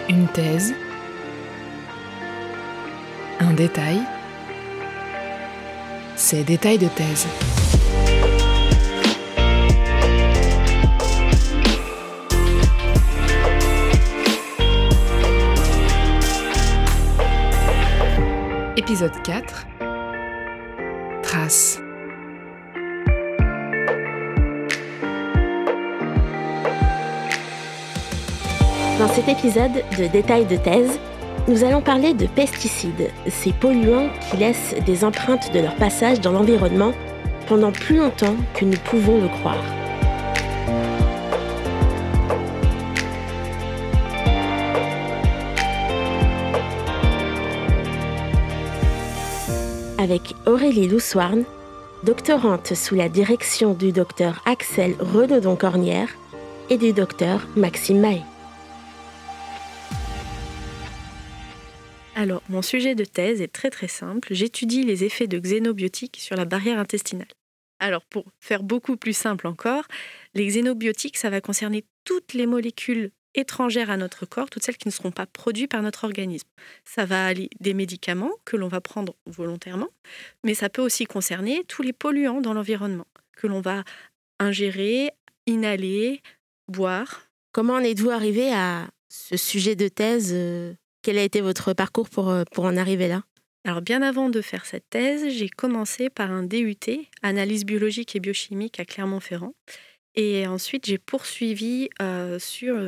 Une thèse, un détail, c'est Détails de thèse. Épisode 4. Traces. Dans cet épisode de Détails de thèse, nous allons parler de pesticides, ces polluants qui laissent des empreintes de leur passage dans l'environnement pendant plus longtemps que nous pouvons le croire. Avec Aurélie Loussoirne, doctorante sous la direction du docteur Axel Renaudon-Cornière et du docteur Maxime Mahé. Alors, mon sujet de thèse est très simple. J'étudie les effets de xénobiotiques sur la barrière intestinale. Alors, pour faire beaucoup plus simple encore, les xénobiotiques, ça va concerner toutes les molécules étrangères à notre corps, toutes celles qui ne seront pas produites par notre organisme. Ça va aller des médicaments que l'on va prendre volontairement, mais ça peut aussi concerner tous les polluants dans l'environnement que l'on va ingérer, inhaler, boire. Comment en êtes-vous arrivé à ce sujet de thèse Quel a été votre parcours pour en arriver là ? Alors bien avant de faire cette thèse, j'ai commencé par un DUT, analyse biologique et biochimique à Clermont-Ferrand. Et ensuite, j'ai poursuivi sur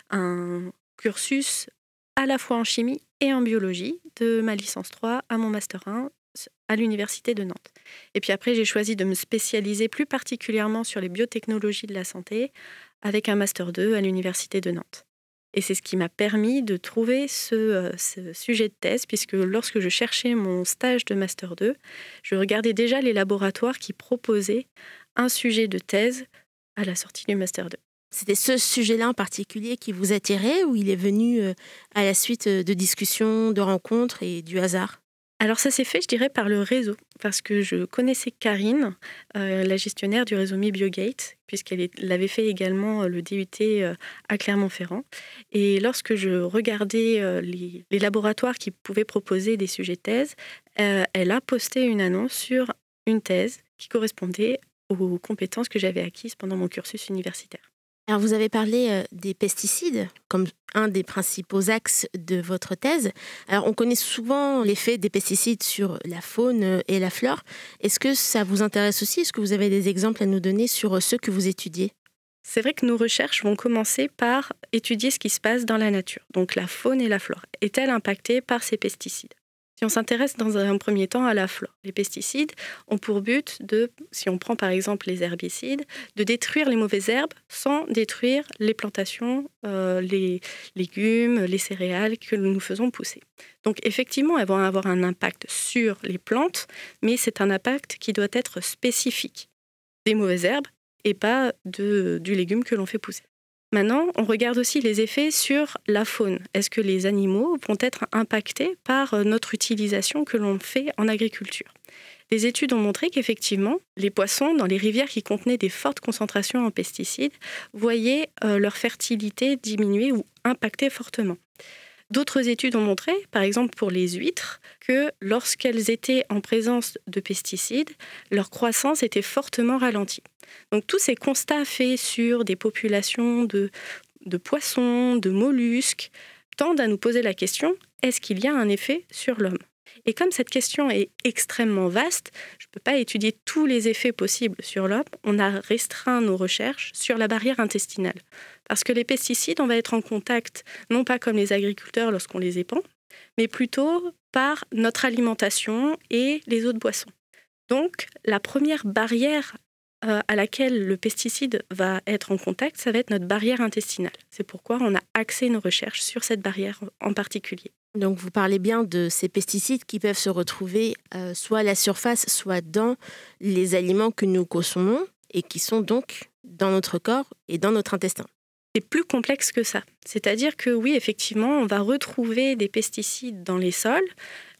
un cursus à la fois en chimie et en biologie, de ma licence 3 à mon master 1 à l'université de Nantes. Et puis après, j'ai choisi de me spécialiser plus particulièrement sur les biotechnologies de la santé avec un master 2 à l'université de Nantes. Et c'est ce qui m'a permis de trouver ce sujet de thèse, puisque lorsque je cherchais mon stage de Master 2, je regardais déjà les laboratoires qui proposaient un sujet de thèse à la sortie du Master 2. C'était ce sujet-là en particulier qui vous attirait ou il est venu à la suite de discussions, de rencontres et du hasard ? Alors ça s'est fait, je dirais, par le réseau, parce que je connaissais Karine, la gestionnaire du réseau MeBioGate, puisqu'elle avait fait également le DUT à Clermont-Ferrand. Et lorsque je regardais les laboratoires qui pouvaient proposer des sujets de thèse, elle a posté une annonce sur une thèse qui correspondait aux compétences que j'avais acquises pendant mon cursus universitaire. Alors vous avez parlé des pesticides comme un des principaux axes de votre thèse. Alors on connaît souvent l'effet des pesticides sur la faune et la flore. Est-ce que ça vous intéresse aussi ? Est-ce que vous avez des exemples à nous donner sur ceux que vous étudiez ? C'est vrai que nos recherches vont commencer par étudier ce qui se passe dans la nature. Donc la faune et la flore. Est-elle impactée par ces pesticides ? Si on s'intéresse dans un premier temps à la flore, les pesticides ont pour but si on prend par exemple les herbicides, de détruire les mauvaises herbes sans détruire les plantations, les légumes, les céréales que nous faisons pousser. Donc effectivement, elles vont avoir un impact sur les plantes, mais c'est un impact qui doit être spécifique des mauvaises herbes et pas du légume que l'on fait pousser. Maintenant, on regarde aussi les effets sur la faune. Est-ce que les animaux vont être impactés par notre utilisation que l'on fait en agriculture ? Les études ont montré qu'effectivement, les poissons dans les rivières qui contenaient des fortes concentrations en pesticides voyaient leur fertilité diminuer ou impacter fortement. D'autres études ont montré, par exemple pour les huîtres, que lorsqu'elles étaient en présence de pesticides, leur croissance était fortement ralentie. Donc tous ces constats faits sur des populations de poissons, de mollusques, tendent à nous poser la question, est-ce qu'il y a un effet sur l'homme ? Et comme cette question est extrêmement vaste, je ne peux pas étudier tous les effets possibles sur l'homme, on a restreint nos recherches sur la barrière intestinale. Parce que les pesticides, on va être en contact, non pas comme les agriculteurs lorsqu'on les épand, mais plutôt par notre alimentation et les eaux de boisson. Donc, la première barrière à laquelle le pesticide va être en contact, ça va être notre barrière intestinale. C'est pourquoi on a axé nos recherches sur cette barrière en particulier. Donc vous parlez bien de ces pesticides qui peuvent se retrouver soit à la surface, soit dans les aliments que nous consommons et qui sont donc dans notre corps et dans notre intestin. C'est plus complexe que ça. C'est-à-dire que oui, effectivement, on va retrouver des pesticides dans les sols,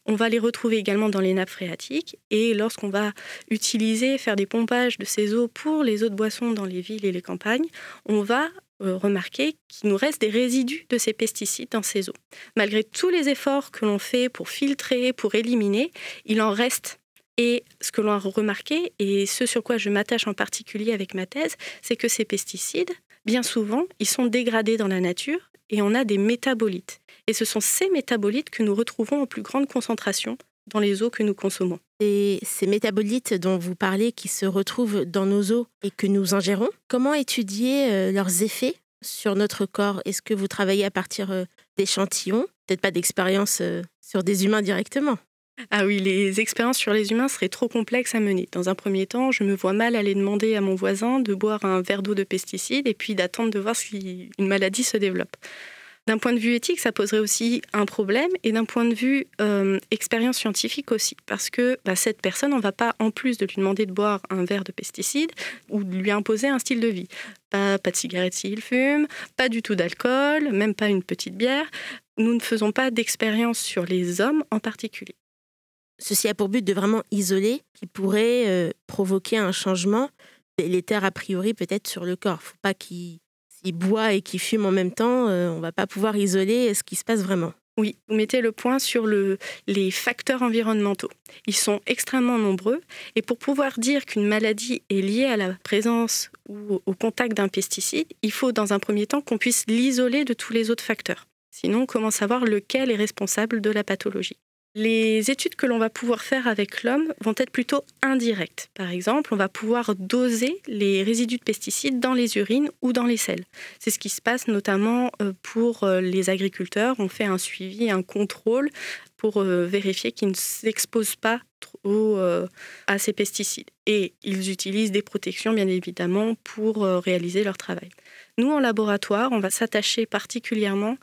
On va les retrouver également dans les nappes phréatiques et lorsqu'on va faire des pompages de ces eaux pour les eaux de boisson dans les villes et les campagnes, on va remarquer qu'il nous reste des résidus de ces pesticides dans ces eaux. Malgré tous les efforts que l'on fait pour filtrer, pour éliminer, il en reste. Et ce que l'on a remarqué, et ce sur quoi je m'attache en particulier avec ma thèse, c'est que ces pesticides, bien souvent, ils sont dégradés dans la nature et on a des métabolites. Et ce sont ces métabolites que nous retrouvons en plus grande concentration dans les eaux que nous consommons. Et ces métabolites dont vous parlez qui se retrouvent dans nos eaux et que nous ingérons, comment étudier leurs effets sur notre corps? Est-ce que vous travaillez à partir d'échantillons? Peut-être pas d'expérience sur des humains directement. Ah oui, les expériences sur les humains seraient trop complexes à mener. Dans un premier temps, je me vois mal aller demander à mon voisin de boire un verre d'eau de pesticides et puis d'attendre de voir si une maladie se développe. D'un point de vue éthique, ça poserait aussi un problème et d'un point de vue expérience scientifique aussi. Parce que cette personne, on ne va pas, en plus de lui demander de boire un verre de pesticides ou de lui imposer un style de vie. Pas de cigarette s'il fume, pas du tout d'alcool, même pas une petite bière. Nous ne faisons pas d'expérience sur les hommes en particulier. Ceci a pour but de vraiment isoler, qui pourrait provoquer un changement délétère a priori peut-être sur le corps. Il ne faut pas qu'il boit et qu'il fume en même temps, on ne va pas pouvoir isoler ce qui se passe vraiment. Oui, vous mettez le point sur les facteurs environnementaux. Ils sont extrêmement nombreux et pour pouvoir dire qu'une maladie est liée à la présence ou au contact d'un pesticide, il faut dans un premier temps qu'on puisse l'isoler de tous les autres facteurs. Sinon, comment savoir lequel est responsable de la pathologie ? Les études que l'on va pouvoir faire avec l'homme vont être plutôt indirectes. Par exemple, on va pouvoir doser les résidus de pesticides dans les urines ou dans les selles. C'est ce qui se passe notamment pour les agriculteurs. On fait un suivi, un contrôle pour vérifier qu'ils ne s'exposent pas trop à ces pesticides. Et ils utilisent des protections, bien évidemment, pour réaliser leur travail. Nous, en laboratoire, on va s'attacher particulièrement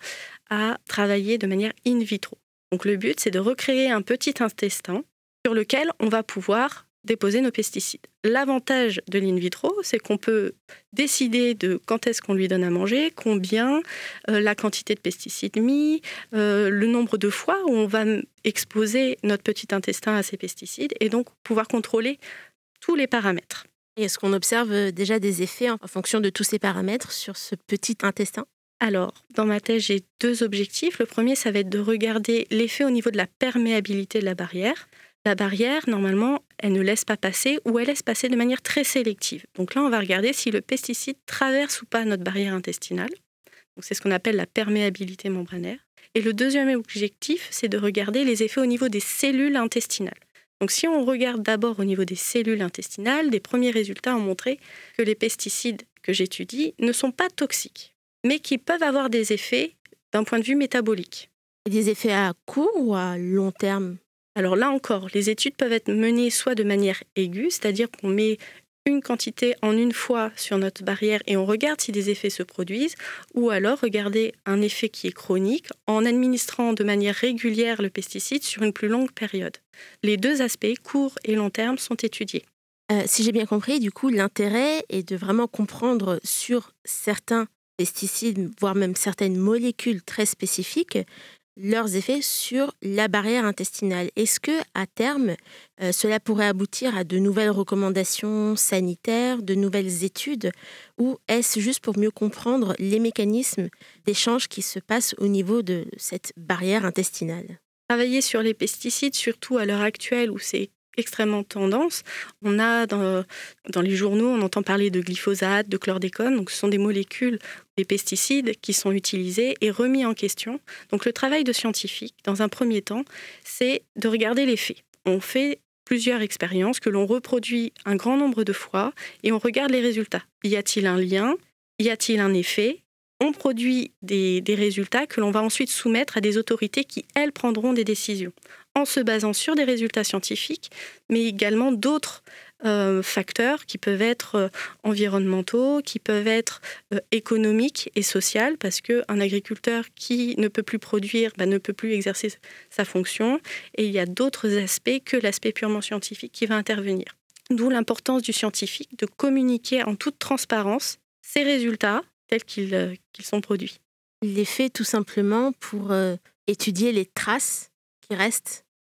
à travailler de manière in vitro. Donc le but, c'est de recréer un petit intestin sur lequel on va pouvoir déposer nos pesticides. L'avantage de l'in vitro, c'est qu'on peut décider de quand est-ce qu'on lui donne à manger, combien, la quantité de pesticides mis, le nombre de fois où on va exposer notre petit intestin à ces pesticides et donc pouvoir contrôler tous les paramètres. Et est-ce qu'on observe déjà des effets en fonction de tous ces paramètres sur ce petit intestin ? Alors, dans ma thèse, j'ai 2 objectifs. Le premier, ça va être de regarder l'effet au niveau de la perméabilité de la barrière. La barrière, normalement, elle ne laisse pas passer ou elle laisse passer de manière très sélective. Donc là, on va regarder si le pesticide traverse ou pas notre barrière intestinale. Donc c'est ce qu'on appelle la perméabilité membranaire. Et le deuxième objectif, c'est de regarder les effets au niveau des cellules intestinales. Donc si on regarde d'abord au niveau des cellules intestinales, des premiers résultats ont montré que les pesticides que j'étudie ne sont pas toxiques, mais qui peuvent avoir des effets d'un point de vue métabolique. Et des effets à court ou à long terme ? Alors là encore, les études peuvent être menées soit de manière aiguë, c'est-à-dire qu'on met une quantité en une fois sur notre barrière et on regarde si des effets se produisent, ou alors regarder un effet qui est chronique en administrant de manière régulière le pesticide sur une plus longue période. Les 2 aspects, court et long terme, sont étudiés. Si j'ai bien compris, du coup, l'intérêt est de vraiment comprendre sur certains pesticides, voire même certaines molécules très spécifiques, leurs effets sur la barrière intestinale. Est-ce que, à terme, cela pourrait aboutir à de nouvelles recommandations sanitaires, de nouvelles études, ou est-ce juste pour mieux comprendre les mécanismes d'échange qui se passent au niveau de cette barrière intestinale ? Travailler sur les pesticides, surtout à l'heure actuelle où c'est extrêmement tendance. On a dans les journaux, on entend parler de glyphosate, de chlordécone. Donc, ce sont des molécules, des pesticides qui sont utilisés et remis en question. Donc, le travail de scientifique, dans un premier temps, c'est de regarder les faits. On fait plusieurs expériences que l'on reproduit un grand nombre de fois et on regarde les résultats. Y a-t-il un lien ? Y a-t-il un effet ? On produit des résultats que l'on va ensuite soumettre à des autorités qui, elles, prendront des décisions en se basant sur des résultats scientifiques, mais également d'autres facteurs qui peuvent être environnementaux, qui peuvent être économiques et sociaux, parce qu'un agriculteur qui ne peut plus produire ne peut plus exercer sa fonction, et il y a d'autres aspects que l'aspect purement scientifique qui va intervenir. D'où l'importance du scientifique de communiquer en toute transparence ces résultats tels qu'ils sont produits. Il les fait tout simplement pour étudier les traces qui restent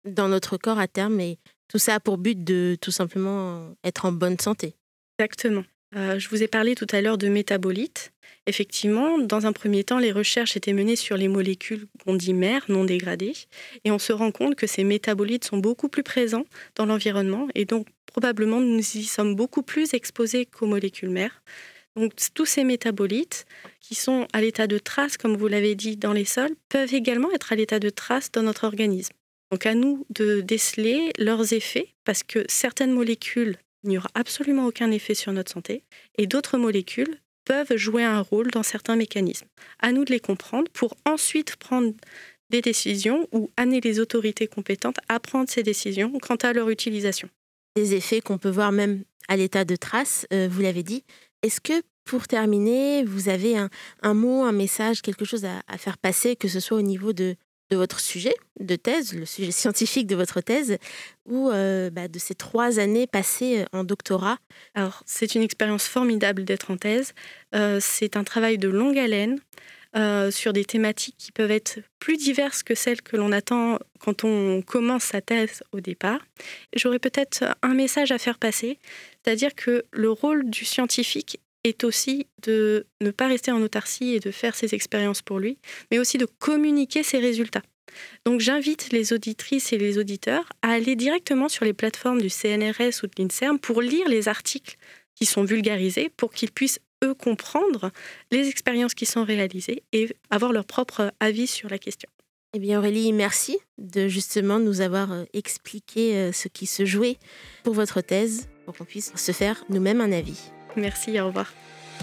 dans notre corps à terme. Et tout ça a pour but de tout simplement être en bonne santé. Exactement. Je vous ai parlé tout à l'heure de métabolites. Effectivement, dans un premier temps, les recherches étaient menées sur les molécules qu'on dit mères, non dégradées. Et on se rend compte que ces métabolites sont beaucoup plus présents dans l'environnement. Et donc, probablement, nous y sommes beaucoup plus exposés qu'aux molécules mères. Donc, tous ces métabolites qui sont à l'état de trace, comme vous l'avez dit, dans les sols, peuvent également être à l'état de trace dans notre organisme. Donc, à nous de déceler leurs effets, parce que certaines molécules, il n'y aura absolument aucun effet sur notre santé, et d'autres molécules peuvent jouer un rôle dans certains mécanismes. À nous de les comprendre pour ensuite prendre des décisions ou amener les autorités compétentes à prendre ces décisions quant à leur utilisation. Des effets qu'on peut voir même à l'état de trace, vous l'avez dit. Est-ce que, pour terminer, vous avez un mot, un message, quelque chose à faire passer, que ce soit au niveau de votre sujet de thèse, le sujet scientifique de votre thèse, ou de ces 3 années passées en doctorat? Alors, c'est une expérience formidable d'être en thèse. C'est un travail de longue haleine sur des thématiques qui peuvent être plus diverses que celles que l'on attend quand on commence sa thèse au départ. J'aurais peut-être un message à faire passer, c'est-à-dire que le rôle du scientifique est aussi de ne pas rester en autarcie et de faire ses expériences pour lui, mais aussi de communiquer ses résultats. Donc j'invite les auditrices et les auditeurs à aller directement sur les plateformes du CNRS ou de l'INSERM pour lire les articles qui sont vulgarisés, pour qu'ils puissent, eux, comprendre les expériences qui sont réalisées et avoir leur propre avis sur la question. Eh bien Aurélie, merci de justement nous avoir expliqué ce qui se jouait pour votre thèse, pour qu'on puisse se faire nous-mêmes un avis. Merci, au revoir.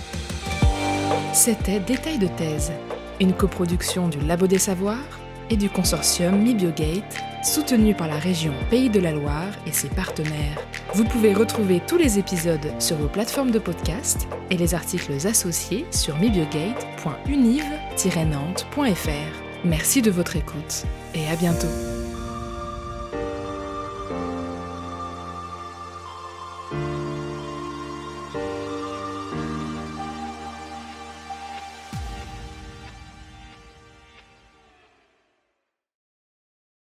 C'était Détail de thèse, une coproduction du Labo des Savoirs et du consortium MiBioGate, soutenu par la région Pays de la Loire et ses partenaires. Vous pouvez retrouver tous les épisodes sur vos plateformes de podcast et les articles associés sur mibiogate.univ-nantes.fr. Merci de votre écoute et à bientôt.